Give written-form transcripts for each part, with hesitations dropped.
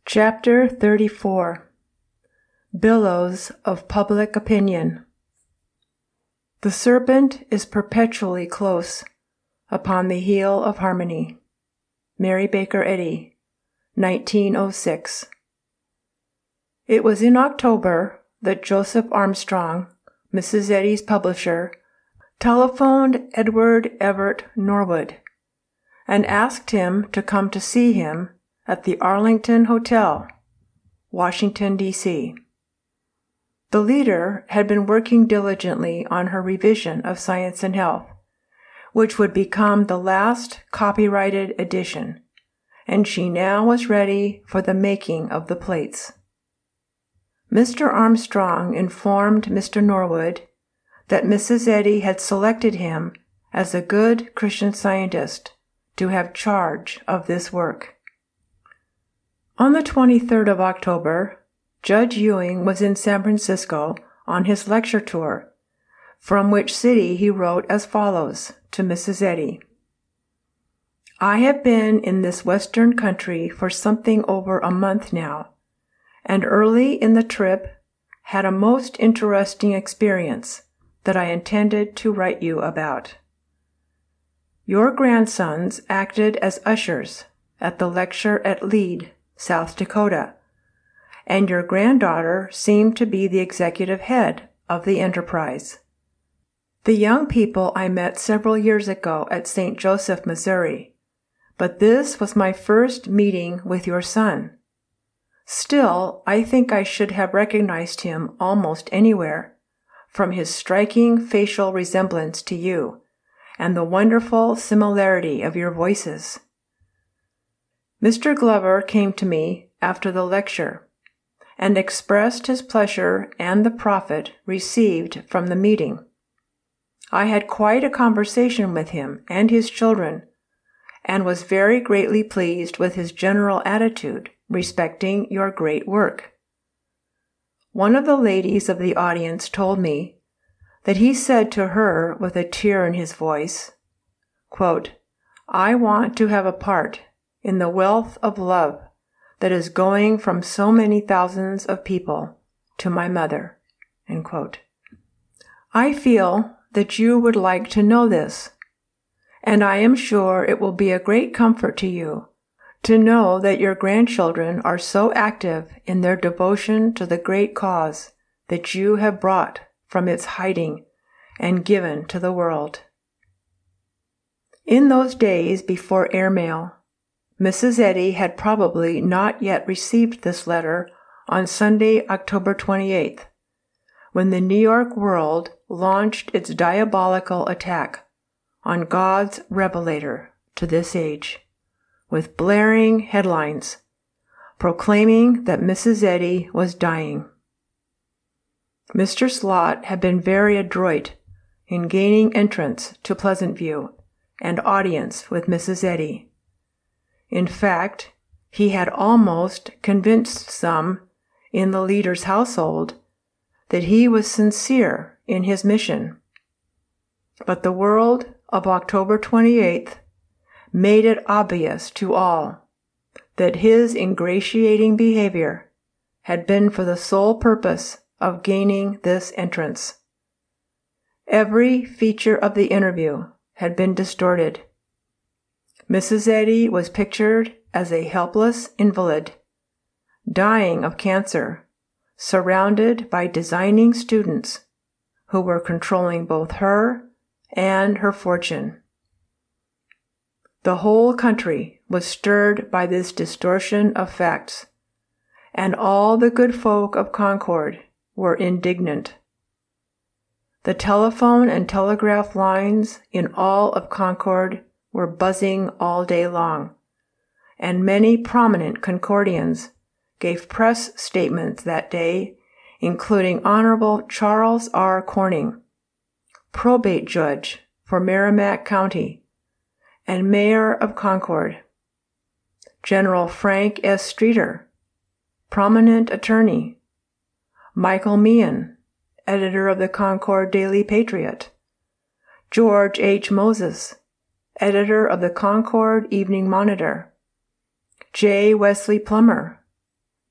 Chapter 34. Billows of Public Opinion. The serpent is perpetually close upon the heel of harmony. Mary Baker Eddy, 1906. It was in October that Joseph Armstrong, Mrs. Eddy's publisher, telephoned Edward Everett Norwood and asked him to come to see him at the Arlington Hotel, Washington, D.C. The leader had been working diligently on her revision of Science and Health, which would become the last copyrighted edition, and she now was ready for the making of the plates. Mr. Armstrong informed Mr. Norwood that Mrs. Eddy had selected him as a good Christian Scientist to have charge of this work. On the 23rd of October, Judge Ewing was in San Francisco on his lecture tour, from which city he wrote as follows to Mrs. Eddy. I have been in this western country for something over a month now, and early in the trip had a most interesting experience that I intended to write you about. Your grandsons acted as ushers at the lecture at Lead, South Dakota, and your granddaughter seemed to be the executive head of the enterprise. The young people I met several years ago at St. Joseph, Missouri, but this was my first meeting with your son. Still, I think I should have recognized him almost anywhere, from his striking facial resemblance to you and the wonderful similarity of your voices. Mr. Glover came to me after the lecture and expressed his pleasure and the profit received from the meeting. I had quite a conversation with him and his children, and was very greatly pleased with his general attitude respecting your great work. One of the ladies of the audience told me that he said to her with a tear in his voice, quote, I want to have a part in the wealth of love that is going from so many thousands of people to my mother. End quote. I feel that you would like to know this, and I am sure it will be a great comfort to you to know that your grandchildren are so active in their devotion to the great cause that you have brought from its hiding and given to the world. In those days before airmail, Mrs. Eddy had probably not yet received this letter on Sunday, October 28th, when the New York World launched its diabolical attack on God's revelator to this age, with blaring headlines proclaiming that Mrs. Eddy was dying. Mr. Slott had been very adroit in gaining entrance to Pleasant View and audience with Mrs. Eddy. In fact, he had almost convinced some in the leader's household that he was sincere in his mission. But the World of October 28th made it obvious to all that his ingratiating behavior had been for the sole purpose of gaining this entrance. Every feature of the interview had been distorted. Mrs. Eddy was pictured as a helpless invalid, dying of cancer, surrounded by designing students who were controlling both her and her fortune. The whole country was stirred by this distortion of facts, and all the good folk of Concord were indignant. The telephone and telegraph lines in all of Concord were buzzing all day long, and many prominent Concordians gave press statements that day, including Honorable Charles R. Corning, probate judge for Merrimack County and mayor of Concord, General Frank S. Streeter, prominent attorney, Michael Meehan, editor of the Concord Daily Patriot, George H. Moses, editor of the Concord Evening Monitor, J. Wesley Plummer,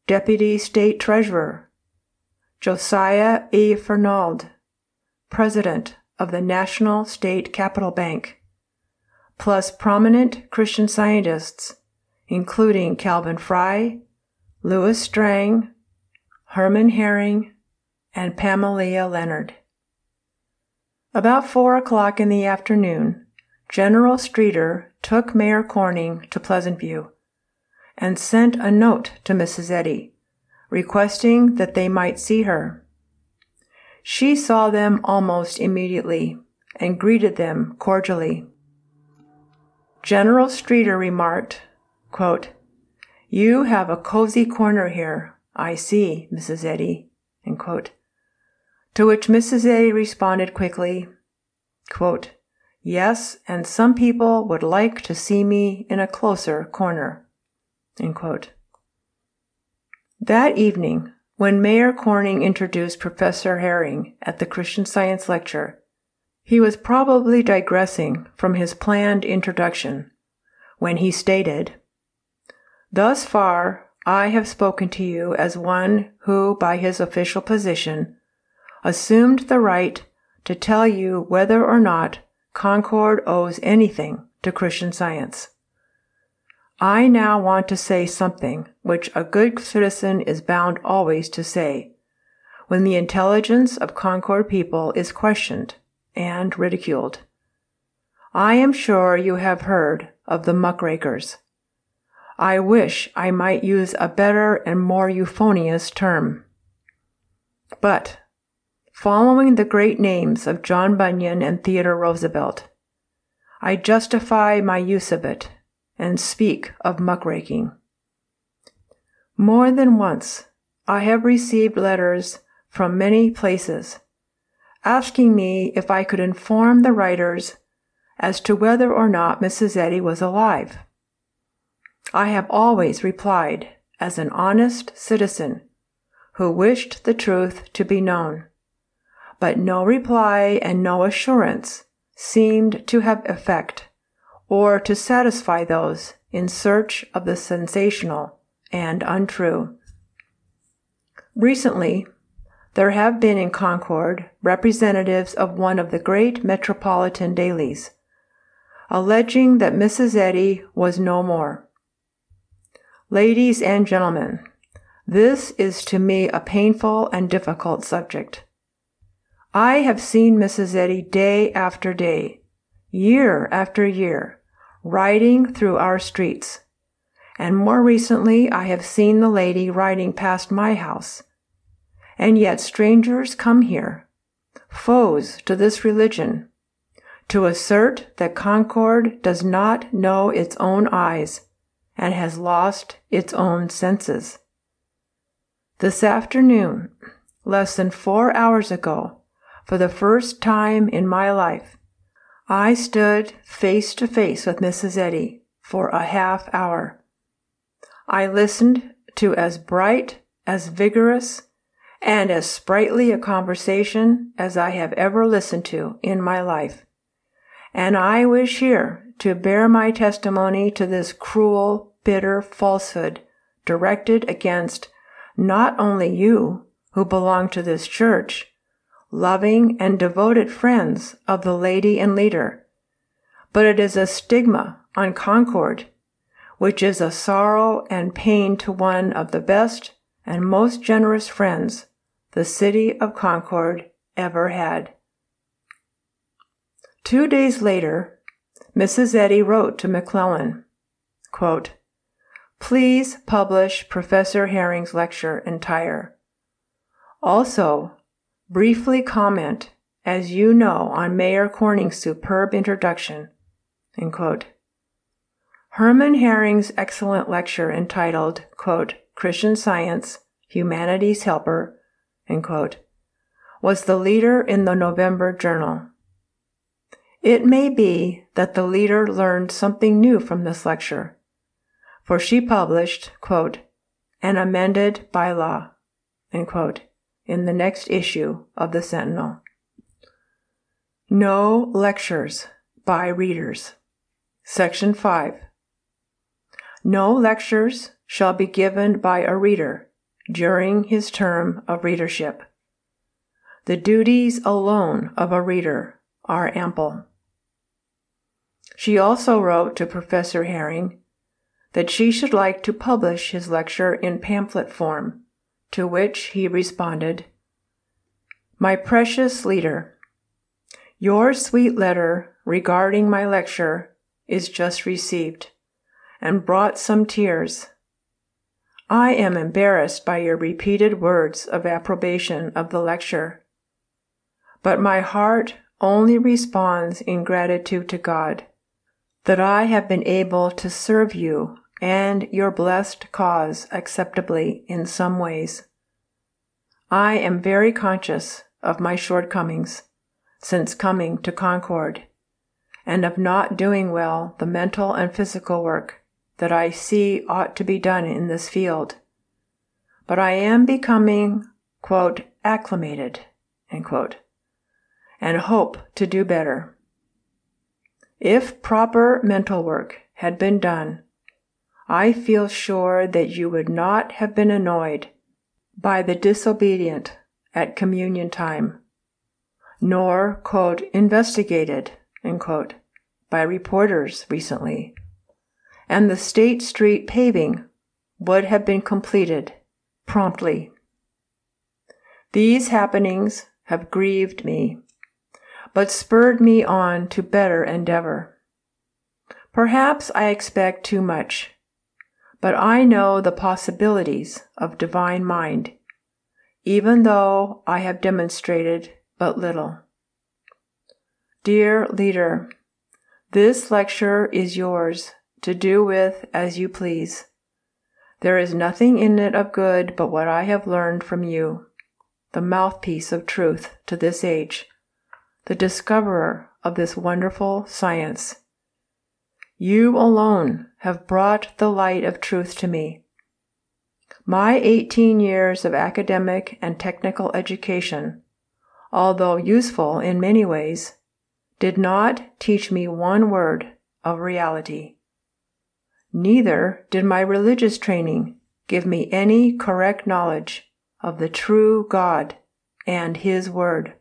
Deputy State Treasurer, Josiah E. Fernald, President of the National State Capital Bank, plus prominent Christian Scientists, including Calvin Fry, Louis Strang, Herman Herring, and Pamela Leonard. About 4 o'clock in the afternoon, General Streeter took Mayor Corning to Pleasant View and sent a note to Mrs. Eddy, requesting that they might see her. She saw them almost immediately and greeted them cordially. General Streeter remarked, quote, "You have a cozy corner here, I see, Mrs. Eddy," end quote. To which Mrs. Eddy responded quickly, quote, "Yes, and some people would like to see me in a closer corner," end quote. That evening, when Mayor Corning introduced Professor Herring at the Christian Science lecture, he was probably digressing from his planned introduction when he stated, "Thus far, I have spoken to you as one who, by his official position, assumed the right to tell you whether or not Concord owes anything to Christian Science. I now want to say something which a good citizen is bound always to say when the intelligence of Concord people is questioned and ridiculed. I am sure you have heard of the muckrakers. I wish I might use a better and more euphonious term. But, following the great names of John Bunyan and Theodore Roosevelt, I justify my use of it and speak of muckraking. More than once, I have received letters from many places asking me if I could inform the writers as to whether or not Mrs. Eddy was alive. I have always replied as an honest citizen who wished the truth to be known, but no reply and no assurance seemed to have effect or to satisfy those in search of the sensational and untrue. Recently, there have been in Concord representatives of one of the great metropolitan dailies, alleging that Mrs. Eddy was no more. Ladies and gentlemen, this is to me a painful and difficult subject. I have seen Mrs. Eddy day after day, year after year, riding through our streets, and more recently I have seen the lady riding past my house. And yet strangers come here, foes to this religion, to assert that Concord does not know its own eyes and has lost its own senses. This afternoon, less than 4 hours ago, for the first time in my life, I stood face to face with Mrs. Eddy for a half hour. I listened to as bright, as vigorous, and as sprightly a conversation as I have ever listened to in my life. And I wish here to bear my testimony to this cruel, bitter falsehood directed against not only you who belong to this church, loving and devoted friends of the lady and leader, but it is a stigma on Concord, which is a sorrow and pain to one of the best and most generous friends the city of Concord ever had. 2 days later, Mrs. Eddy wrote to McClellan, quote, "Please publish Professor Herring's lecture entire. Also, briefly comment, as you know, on Mayor Corning's superb introduction," end quote. Herman Herring's excellent lecture entitled, quote, "Christian Science, Humanity's Helper," end quote, was the leader in the November Journal. It may be that the leader learned something new from this lecture, for she published, quote, "an amended bylaw," end quote, in the next issue of the Sentinel. No lectures by readers. Section 5. No lectures shall be given by a reader during his term of readership. The duties alone of a reader are ample. She also wrote to Professor Herring that she should like to publish his lecture in pamphlet form, to which he responded, "My precious leader, your sweet letter regarding my lecture is just received and brought some tears. I am embarrassed by your repeated words of approbation of the lecture, but my heart only responds in gratitude to God that I have been able to serve you and your blessed cause acceptably in some ways. I am very conscious of my shortcomings since coming to Concord, and of not doing well the mental and physical work that I see ought to be done in this field. But I am becoming, quote, acclimated, end quote, and hope to do better. If proper mental work had been done, I feel sure that you would not have been annoyed by the disobedient at communion time, nor, quote, investigated, end quote, by reporters recently, and the State Street paving would have been completed promptly. These happenings have grieved me, but spurred me on to better endeavor. Perhaps I expect too much, but I know the possibilities of divine mind, even though I have demonstrated but little. Dear leader, this lecture is yours to do with as you please. There is nothing in it of good but what I have learned from you, the mouthpiece of truth to this age, the discoverer of this wonderful science. You alone have brought the light of truth to me. My 18 years of academic and technical education, although useful in many ways, did not teach me one word of reality. Neither did my religious training give me any correct knowledge of the true God and His Word.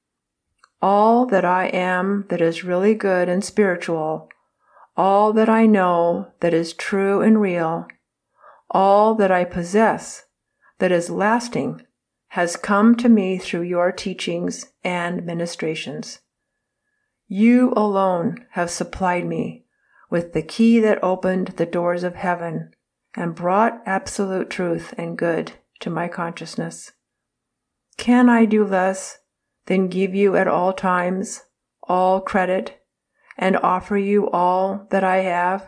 All that I am that is really good and spiritual, all that I know that is true and real, all that I possess that is lasting, has come to me through your teachings and ministrations. You alone have supplied me with the key that opened the doors of heaven and brought absolute truth and good to my consciousness. Can I do less than give you at all times all credit and offer you all that I have?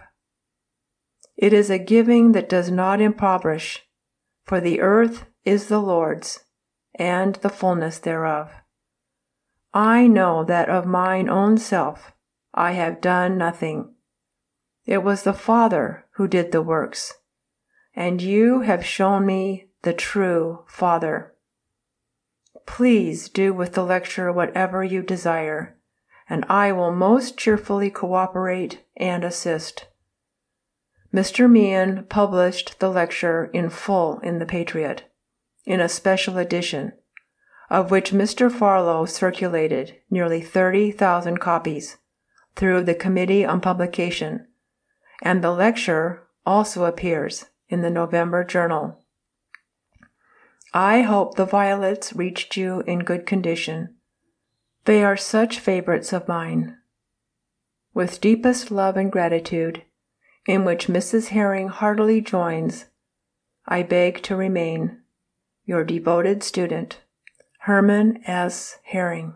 It is a giving that does not impoverish, for the earth is the Lord's, and the fullness thereof. I know that of mine own self I have done nothing. It was the Father who did the works, and you have shown me the true Father. Please do with the lecture whatever you desire, and I will most cheerfully cooperate and assist. Mr. Meehan published the lecture in full in the Patriot, in a special edition, of which Mr. Farlow circulated nearly 30,000 copies through the Committee on Publication, and the lecture also appears in the November Journal. I hope the violets reached you in good condition. They are such favorites of mine. With deepest love and gratitude, in which Mrs. Herring heartily joins, I beg to remain your devoted student, Herman S. Herring.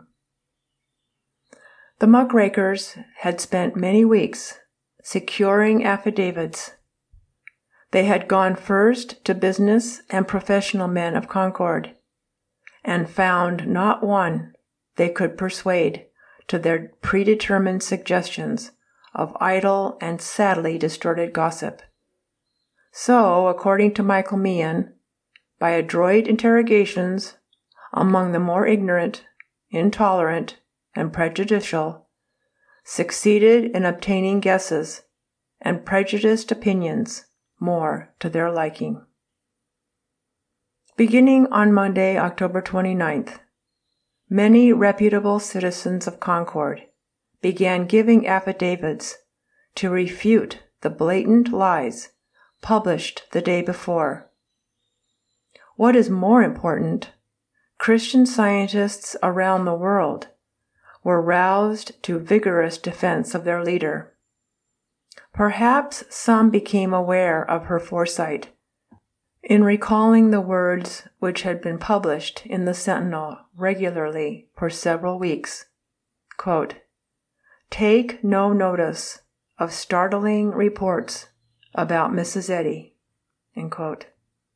The muckrakers had spent many weeks securing affidavits. They had gone first to business and professional men of Concord, and found not one they could persuade to their predetermined suggestions of idle and sadly distorted gossip. So, according to Michael Meehan, by adroit interrogations among the more ignorant, intolerant, and prejudicial, succeeded in obtaining guesses and prejudiced opinions more to their liking. Beginning on Monday, October 29th, many reputable citizens of Concord began giving affidavits to refute the blatant lies published the day before. What is more important, Christian Scientists around the world were roused to vigorous defense of their leader. Perhaps some became aware of her foresight in recalling the words which had been published in the Sentinel regularly for several weeks. Quote, "Take no notice of startling reports about Mrs. Eddy." End quote.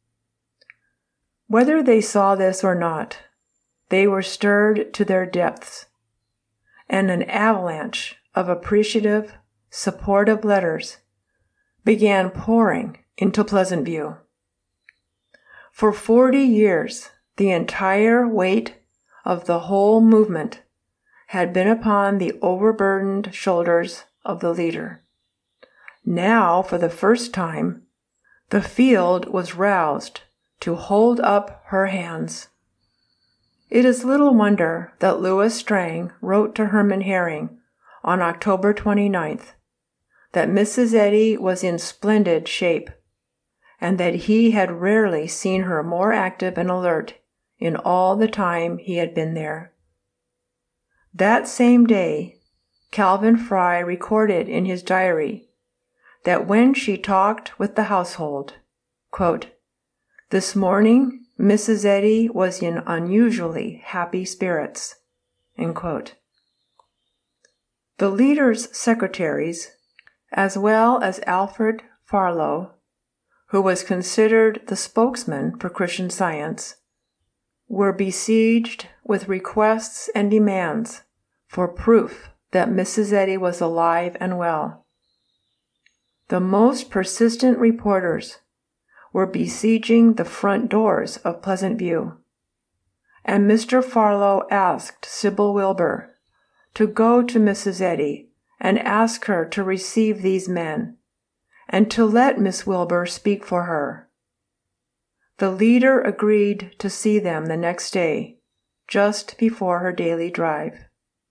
Whether they saw this or not, they were stirred to their depths, and an avalanche of appreciative, supportive letters began pouring into Pleasant View. For 40 years, the entire weight of the whole movement had been upon the overburdened shoulders of the leader. Now, for the first time, the field was roused to hold up her hands. It is little wonder that Louis Strang wrote to Herman Herring on October 29th that Mrs. Eddy was in splendid shape, and that he had rarely seen her more active and alert in all the time he had been there. That same day, Calvin Fry recorded in his diary that when she talked with the household, quote, "This morning, Mrs. Eddy was in unusually happy spirits." End quote. The leader's secretaries, as well as Alfred Farlow, who was considered the spokesman for Christian Science, were besieged with requests and demands for proof that Mrs. Eddy was alive and well. The most persistent reporters were besieging the front doors of Pleasant View, and Mr. Farlow asked Sybil Wilbur to go to Mrs. Eddy and ask her to receive these men, and to let Miss Wilbur speak for her. The leader agreed to see them the next day, just before her daily drive.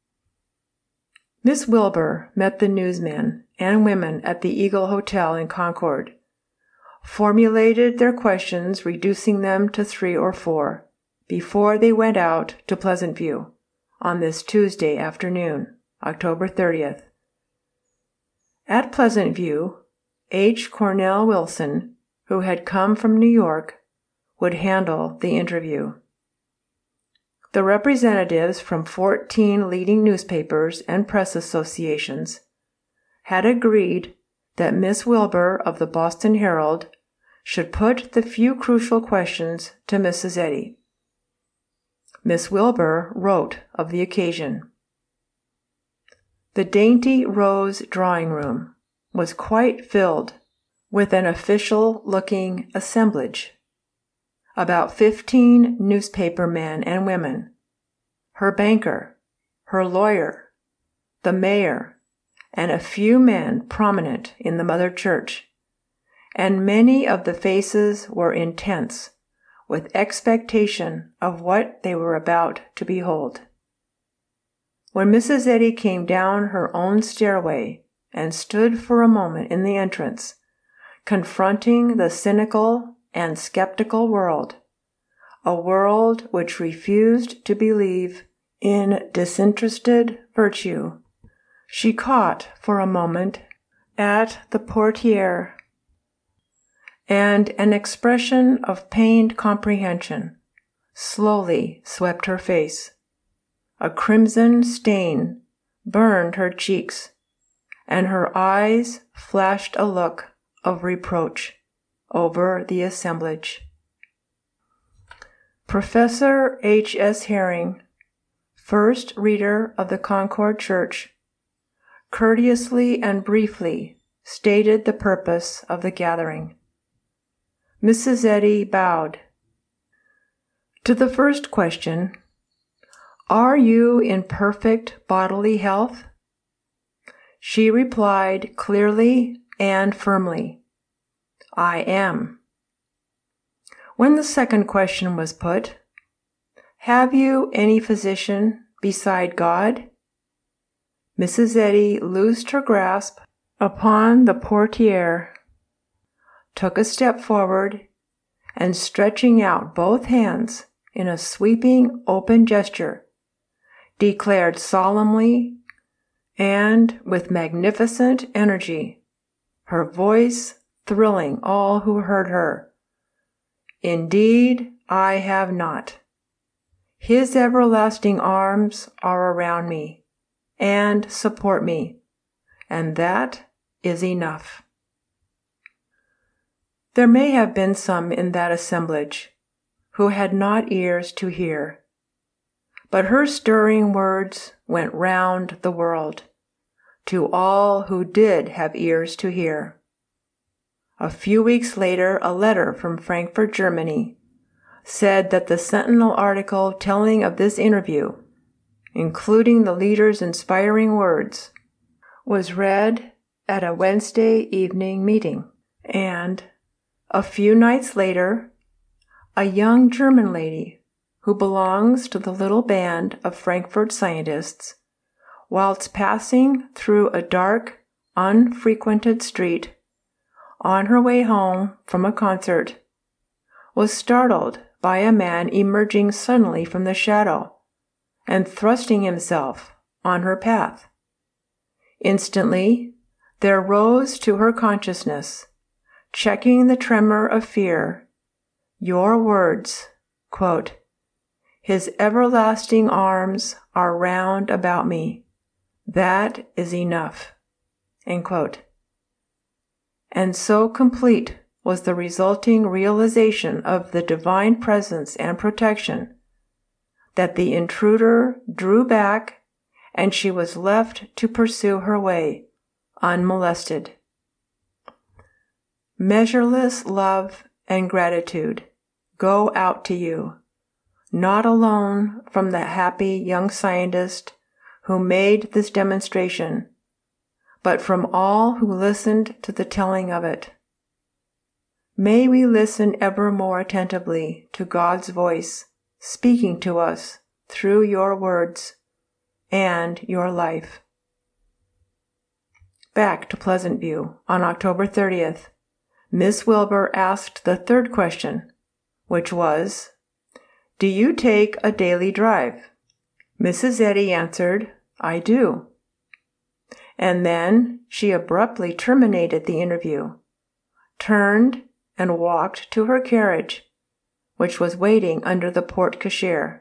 Miss Wilbur met the newsmen and women at the Eagle Hotel in Concord, formulated their questions, reducing them to 3 or 4, before they went out to Pleasant View on this Tuesday afternoon, October 30th. At Pleasant View, H. Cornell Wilson, who had come from New York, would handle the interview. The representatives from 14 leading newspapers and press associations had agreed that Miss Wilbur of the Boston Herald should put the few crucial questions to Mrs. Eddy. Miss Wilbur wrote of the occasion. The dainty rose drawing room was quite filled with an official-looking assemblage, about 15 newspaper men and women, her banker, her lawyer, the mayor, and a few men prominent in the Mother Church, and many of the faces were intense with expectation of what they were about to behold. When Mrs. Eddy came down her own stairway and stood for a moment in the entrance, confronting the cynical and skeptical world, a world which refused to believe in disinterested virtue, she caught for a moment at the portiere, and an expression of pained comprehension slowly swept her face. A crimson stain burned her cheeks, and her eyes flashed a look of reproach over the assemblage. Professor H. S. Herring, first reader of the Concord Church, courteously and briefly stated the purpose of the gathering. Mrs. Eddy bowed. To the first question, "Are you in perfect bodily health?" she replied clearly and firmly, "I am." When the second question was put, "Have you any physician beside God?" Mrs. Eddy loosed her grasp upon the portiere, took a step forward, and stretching out both hands in a sweeping open gesture, declared solemnly and with magnificent energy, her voice thrilling all who heard her, "Indeed, I have not. His everlasting arms are around me and support me, and that is enough." There may have been some in that assemblage who had not ears to hear, but her stirring words went round the world, to all who did have ears to hear. A few weeks later, a letter from Frankfurt, Germany, said that the Sentinel article telling of this interview, including the leader's inspiring words, was read at a Wednesday evening meeting, and a few nights later, a young German lady who belongs to the little band of Frankfurt scientists, whilst passing through a dark, unfrequented street on her way home from a concert, was startled by a man emerging suddenly from the shadow and thrusting himself on her path. Instantly, there rose to her consciousness, checking the tremor of fear, your words, quote, "His everlasting arms are round about me. That is enough," end quote. And so complete was the resulting realization of the divine presence and protection that the intruder drew back and she was left to pursue her way unmolested. Measureless love and gratitude go out to you, not alone from the happy young scientist who made this demonstration, but from all who listened to the telling of it. May we listen ever more attentively to God's voice speaking to us through your words and your life. Back to Pleasant View on October 30th, Miss Wilbur asked the third question, which was, "Do you take a daily drive?" Mrs. Eddy answered, "I do." And then she abruptly terminated the interview, turned and walked to her carriage, which was waiting under the porte-cochere.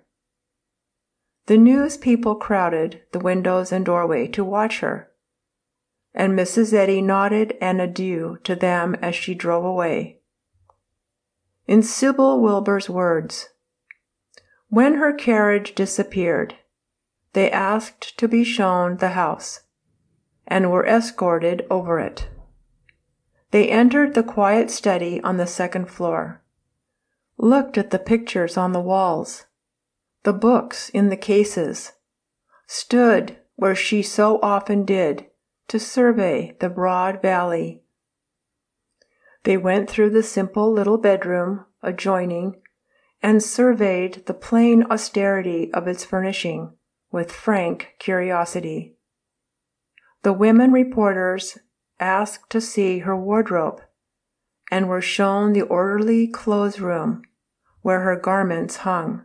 The news people crowded the windows and doorway to watch her, and Mrs. Eddy nodded an adieu to them as she drove away. In Sybil Wilbur's words, when her carriage disappeared, they asked to be shown the house, and were escorted over it. They entered the quiet study on the second floor, looked at the pictures on the walls, the books in the cases, stood where she so often did to survey the broad valley. They went through the simple little bedroom adjoining and surveyed the plain austerity of its furnishing with frank curiosity. The women reporters asked to see her wardrobe and were shown the orderly clothes room where her garments hung.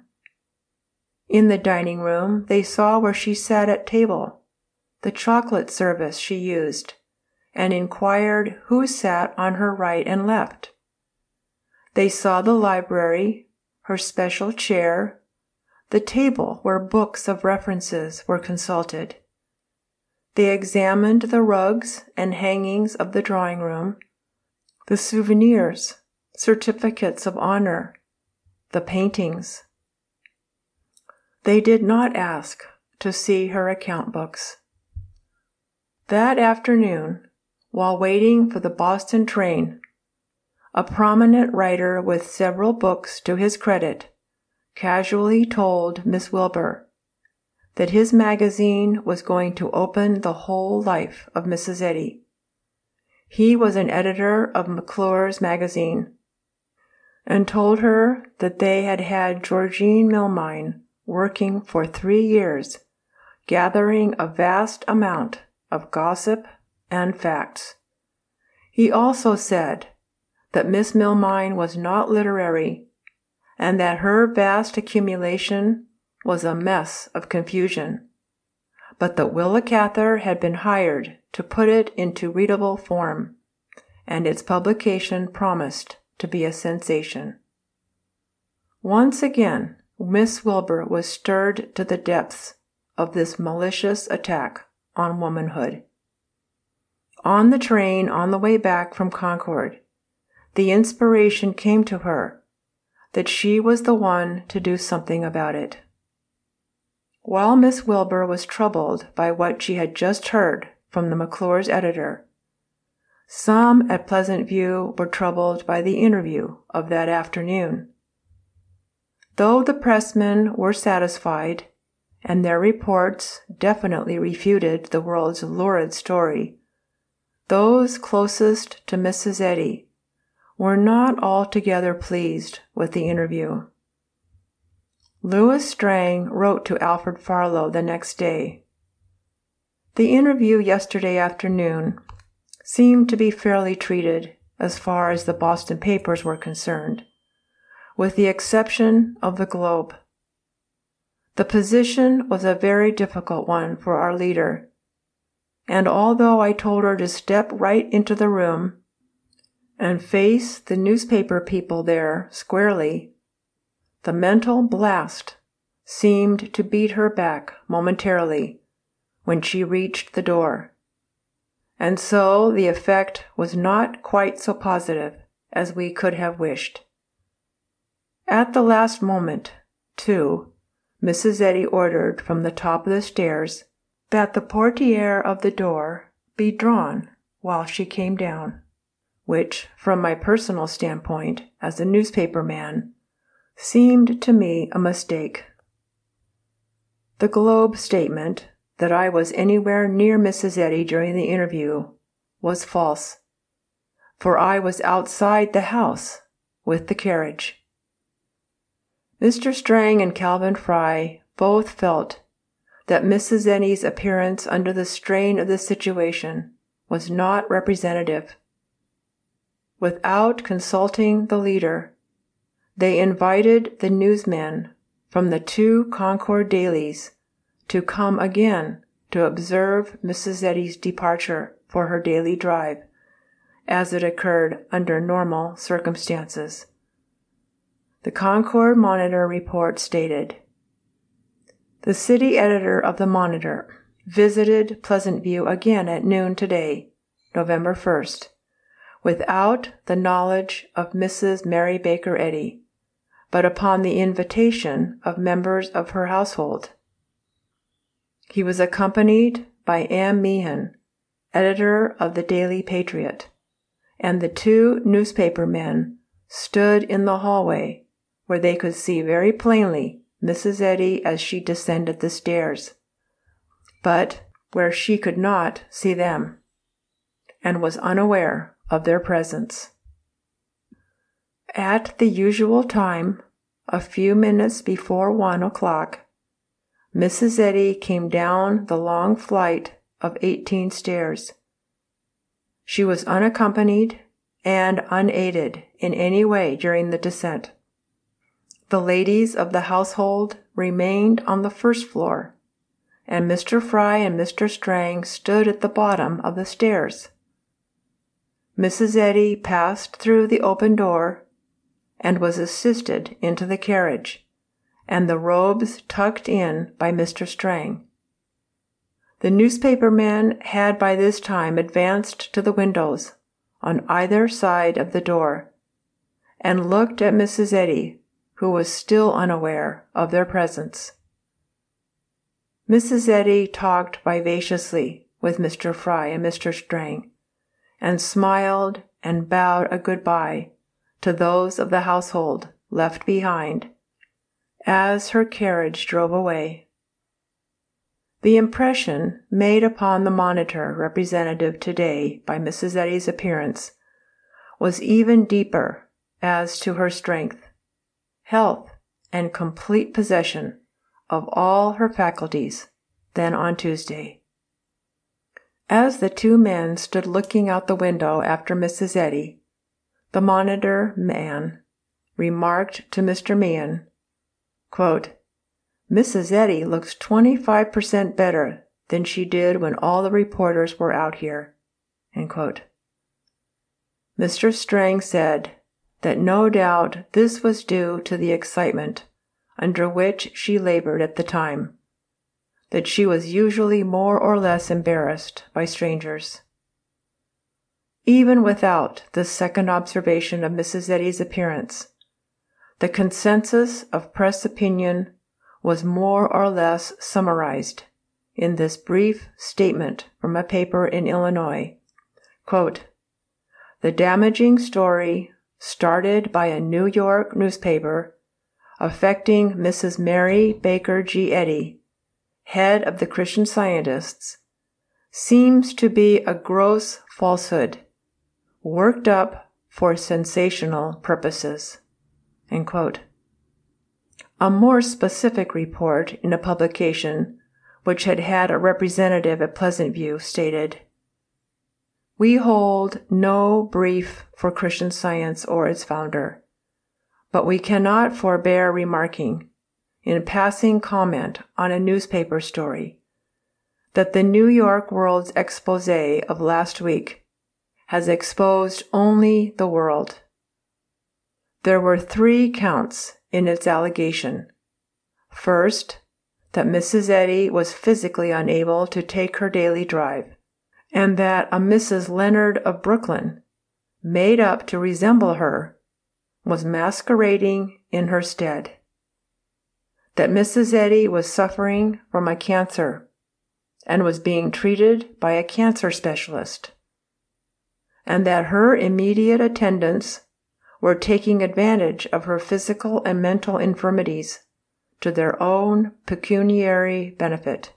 In the dining room, they saw where she sat at table, the chocolate service she used, and inquired who sat on her right and left. They saw the library, her special chair, the table where books of references were consulted. They examined the rugs and hangings of the drawing room, the souvenirs, certificates of honor, the paintings. They did not ask to see her account books. That afternoon, while waiting for the Boston train, a prominent writer with several books to his credit casually told Miss Wilbur that his magazine was going to open the whole life of Mrs. Eddy. He was an editor of McClure's magazine. and told her that they had had Georgine Milmine working for 3 years, gathering a vast amount of gossip and facts. He also said that Miss Milmine was not literary and that her vast accumulation was a mess of confusion, but that Willa Cather had been hired to put it into readable form, and its publication promised to be a sensation. Once again, Miss Wilbur was stirred to the depths of this malicious attack on womanhood. On the train on the way back from Concord, the inspiration came to her that she was the one to do something about it. While Miss Wilbur was troubled by what she had just heard from the McClure's editor, some at Pleasant View were troubled by the interview of that afternoon. Though the pressmen were satisfied, and their reports definitely refuted the world's lurid story, those closest to Mrs. Eddy were not altogether pleased with the interview. Louis Strang wrote to Alfred Farlow the next day, "The interview yesterday afternoon seemed to be fairly treated as far as the Boston papers were concerned, with the exception of the Globe. The position was a very difficult one for our leader, and although I told her to step right into the room and face the newspaper people there squarely, the mental blast seemed to beat her back momentarily when she reached the door, and so the effect was not quite so positive as we could have wished. At the last moment, too, Mrs. Eddy ordered from the top of the stairs that the portiere of the door be drawn while she came down, which, from my personal standpoint as a newspaper man, seemed to me a mistake. The Globe statement that I was anywhere near Mrs. Eddy during the interview was false, for I was outside the house with the carriage. Mr. Strang and Calvin Fry both felt that Mrs. Eddy's appearance under the strain of the situation was not representative. Without consulting the leader, they invited the newsmen from the 2 Concord dailies to come again to observe Mrs. Eddy's departure for her daily drive, as it occurred under normal circumstances. The Concord Monitor report stated, "The city editor of the Monitor visited Pleasant View again at noon today, November 1st, without the knowledge of Mrs. Mary Baker Eddy, but upon the invitation of members of her household. He was accompanied by Ann Meehan, editor of the Daily Patriot, and the 2 newspaper men stood in the hallway where they could see very plainly Mrs. Eddy as she descended the stairs, but where she could not see them, and was unaware of their presence. At the usual time, a few minutes before 1 o'clock, Mrs. Eddy came down the long flight of 18 stairs. She was unaccompanied and unaided in any way during the descent. The ladies of the household remained on the first floor, and Mr. Fry and Mr. Strang stood at the bottom of the stairs. Mrs. Eddy passed through the open door and was assisted into the carriage, and the robes tucked in by Mr. Strang. The newspaper men had by this time advanced to the windows on either side of the door, and looked at Mrs. Eddy, who was still unaware of their presence. Mrs. Eddy talked vivaciously with Mr. Fry and Mr. Strang, and smiled and bowed a goodbye to those of the household left behind as her carriage drove away. The impression made upon the Monitor representative today by Mrs. Eddy's appearance was even deeper as to her strength, health, and complete possession of all her faculties than on Tuesday. As the two men stood looking out the window after Mrs. Eddy, the monitor man remarked to Mr. Meehan, quote, "Mrs. Eddy looks 25% better than she did when all the reporters were out here." End quote. Mr. Strang said that no doubt this was due to the excitement under which she labored at the time, that she was usually more or less embarrassed by strangers. Even without this second observation of Mrs. Eddy's appearance, the consensus of press opinion was more or less summarized in this brief statement from a paper in Illinois. Quote, "The damaging story started by a New York newspaper affecting Mrs. Mary Baker G. Eddy, head of the Christian Scientists, seems to be a gross falsehood, worked up for sensational purposes." End quote. A more specific report in a publication which had had a representative at Pleasant View stated, "We hold no brief for Christian Science or its founder, but we cannot forbear remarking, in passing comment on a newspaper story, that the New York World's expose of last week has exposed only the world. There were 3 counts in its allegation. First, that Mrs. Eddy was physically unable to take her daily drive, and that a Mrs. Leonard of Brooklyn, made up to resemble her, was masquerading in her stead. That Mrs. Eddy was suffering from a cancer and was being treated by a cancer specialist, and that her immediate attendants were taking advantage of her physical and mental infirmities to their own pecuniary benefit.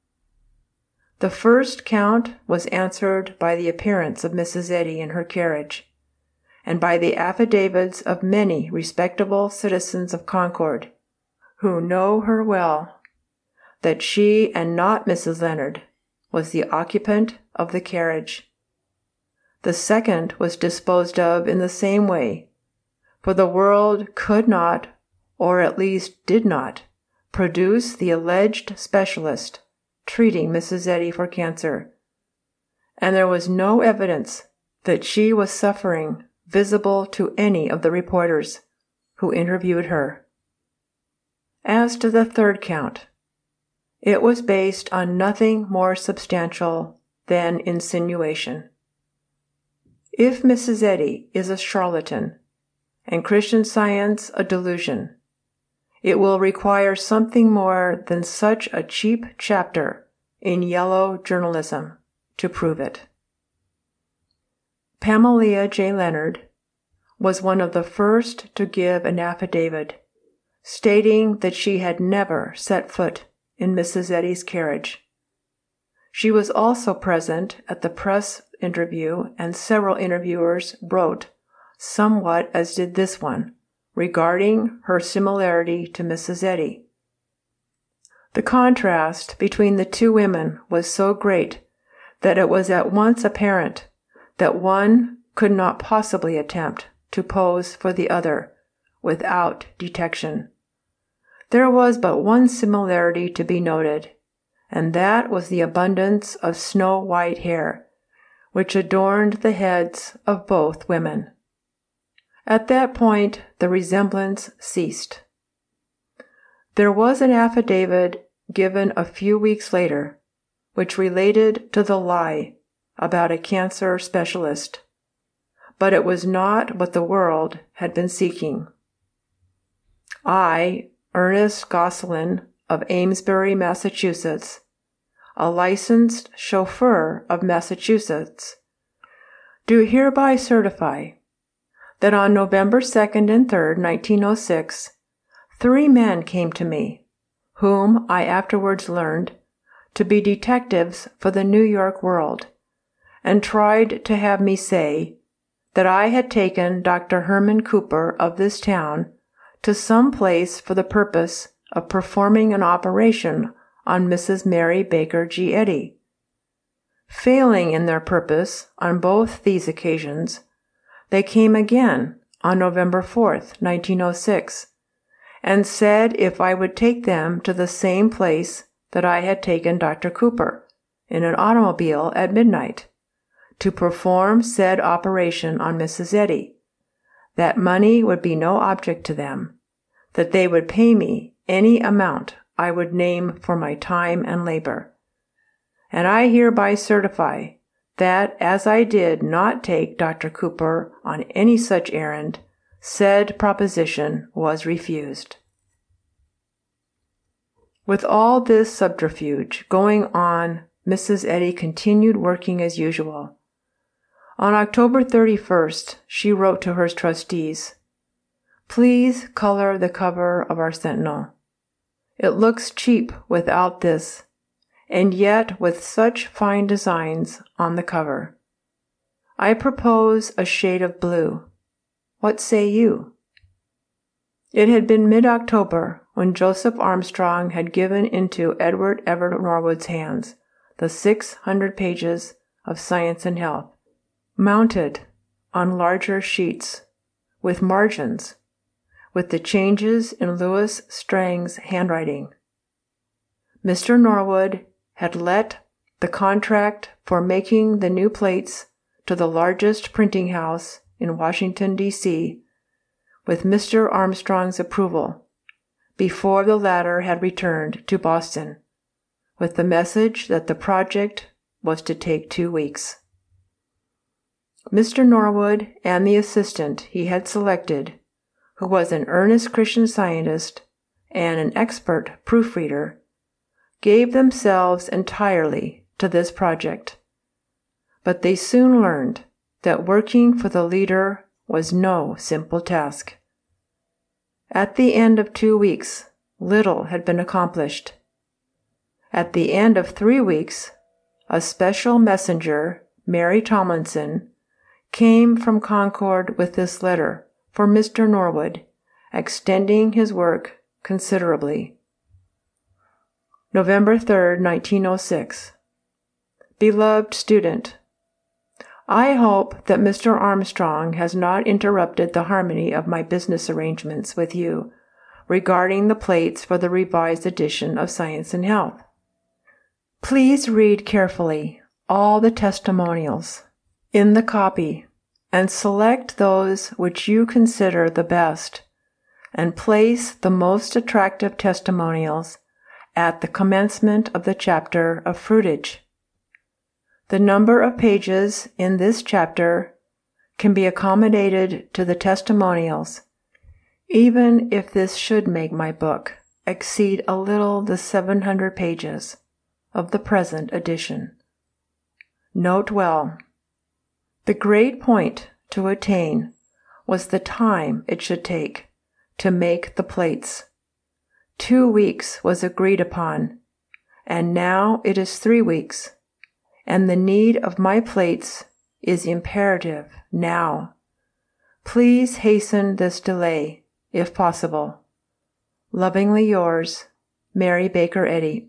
The first count was answered by the appearance of Mrs. Eddy in her carriage, and by the affidavits of many respectable citizens of Concord, who know her well, that she and not Mrs. Leonard was the occupant of the carriage. The second was disposed of in the same way, for the world could not, or at least did not, produce the alleged specialist treating Mrs. Eddy for cancer, and there was no evidence that she was suffering visible to any of the reporters who interviewed her. As to the third count, it was based on nothing more substantial than insinuation. If Mrs. Eddy is a charlatan and Christian Science a delusion, it will require something more than such a cheap chapter in yellow journalism to prove it. Pamela J. Leonard was one of the first to give an affidavit stating that she had never set foot in Mrs. Eddy's carriage. She was also present at the press interview, and several interviewers wrote somewhat as did this one, regarding her similarity to Mrs. Eddy. The contrast between the two women was so great that it was at once apparent that one could not possibly attempt to pose for the other without detection. There was but one similarity to be noted, and that was the abundance of snow-white hair, which adorned the heads of both women. At that point, the resemblance ceased. There was an affidavit given a few weeks later, which related to the lie about a cancer specialist, but it was not what the world had been seeking. I, Ernest Gosselin of Amesbury, Massachusetts, a licensed chauffeur of Massachusetts, do hereby certify that on November 2nd and 3rd, 1906, 3 men came to me, whom I afterwards learned to be detectives for the New York World, and tried to have me say that I had taken Dr. Herman Cooper of this town to some place for the purpose of performing an operation on Mrs. Mary Baker G. Eddy. Failing in their purpose on both these occasions, they came again on November 4th, 1906, and said if I would take them to the same place that I had taken Dr. Cooper in an automobile at midnight to perform said operation on Mrs. Eddy, that money would be no object to them, that they would pay me any amount I would name for my time and labor. And I hereby certify that as I did not take Dr. Cooper on any such errand, said proposition was refused. With all this subterfuge going on, Mrs. Eddy continued working as usual. On October 31st, she wrote to her trustees, "Please color the cover of our Sentinel. It looks cheap without this, and yet with such fine designs on the cover. I propose a shade of blue. What say you?" It had been mid-October when Joseph Armstrong had given into Edward Everett Norwood's hands the 600 pages of Science and Health, mounted on larger sheets, with margins, with the changes in Louis Strang's handwriting. Mr. Norwood had let the contract for making the new plates to the largest printing house in Washington, D.C., with Mr. Armstrong's approval, before the latter had returned to Boston, with the message that the project was to take 2 weeks. Mr. Norwood and the assistant he had selected, who was an earnest Christian Scientist and an expert proofreader, gave themselves entirely to this project. But they soon learned that working for the leader was no simple task. At the end of 2 weeks, little had been accomplished. At the end of 3 weeks, a special messenger, Mary Tomlinson, came from Concord with this letter for Mr. Norwood, extending his work considerably. November 3rd, 1906. Beloved student, I hope that Mr. Armstrong has not interrupted the harmony of my business arrangements with you regarding the plates for the revised edition of Science and Health. Please read carefully all the testimonials in the copy and select those which you consider the best, and place the most attractive testimonials at the commencement of the chapter of fruitage. The number of pages in this chapter can be accommodated to the testimonials, even if this should make my book exceed a little the 700 pages of the present edition. Note well, the great point to attain was the time it should take to make the plates. 2 weeks was agreed upon, and now it is 3 weeks. And the need of my plates is imperative now. Please hasten this delay, if possible. Lovingly yours, Mary Baker Eddy.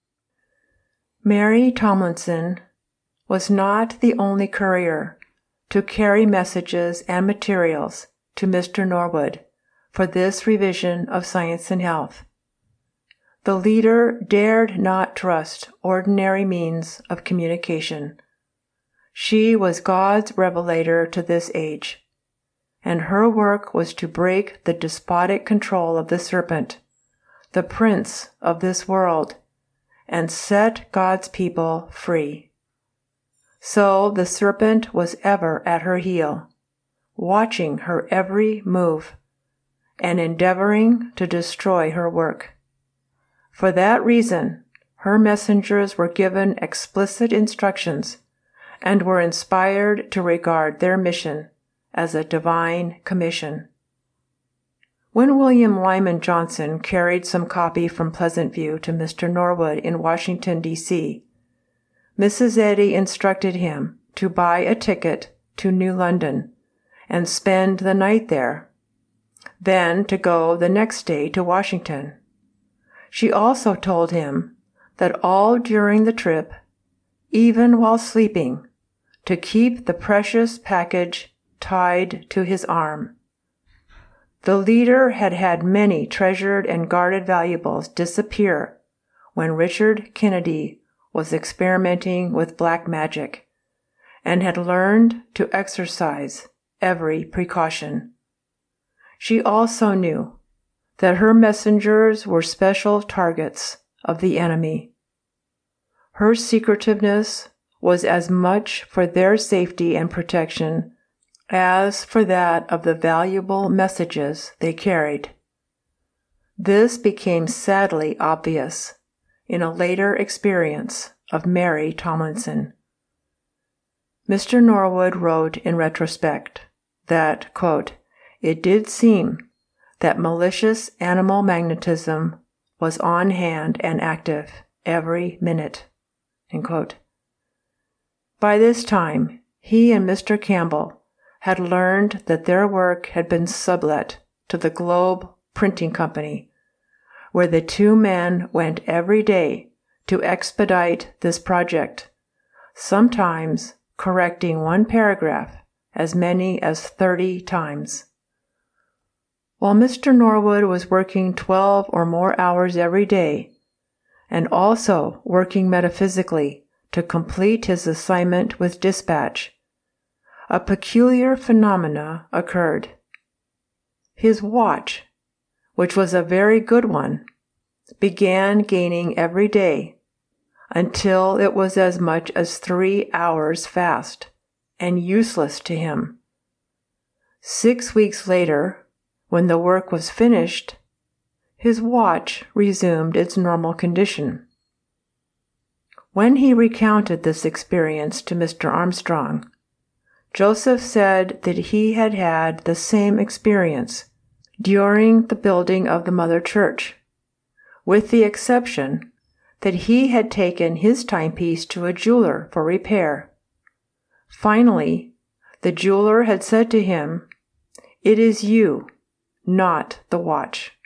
Mary Tomlinson was not the only courier to carry messages and materials to Mr. Norwood for this revision of Science and Health. The leader dared not trust ordinary means of communication. She was God's revelator to this age, and her work was to break the despotic control of the serpent, the prince of this world, and set God's people free. So the serpent was ever at her heel, watching her every move, and endeavoring to destroy her work. For that reason, her messengers were given explicit instructions and were inspired to regard their mission as a divine commission. When William Lyman Johnson carried some copy from Pleasant View to Mr. Norwood in Washington, D.C., Mrs. Eddy instructed him to buy a ticket to New London and spend the night there, then to go the next day to Washington. She also told him that all during the trip, even while sleeping, to keep the precious package tied to his arm. The leader had had many treasured and guarded valuables disappear when Richard Kennedy was experimenting with black magic, and had learned to exercise every precaution. She also knew that her messengers were special targets of the enemy. Her secretiveness was as much for their safety and protection as for that of the valuable messages they carried. This became sadly obvious in a later experience of Mary Tomlinson. Mr. Norwood wrote in retrospect that, quote, "It did seem that malicious animal magnetism was on hand and active every minute." End quote. By this time, he and Mr. Campbell had learned that their work had been sublet to the Globe Printing Company, where the two men went every day to expedite this project, sometimes correcting one paragraph as many as 30 times. While Mr. Norwood was working 12 or more hours every day, and also working metaphysically to complete his assignment with dispatch, a peculiar phenomena occurred. His watch, which was a very good one, began gaining every day until it was as much as 3 hours fast and useless to him. 6 weeks later, when the work was finished, his watch resumed its normal condition. When he recounted this experience to Mr. Armstrong, Joseph said that he had had the same experience during the building of the Mother Church, with the exception that he had taken his timepiece to a jeweler for repair. Finally, the jeweler had said to him, "It is you, not the watch."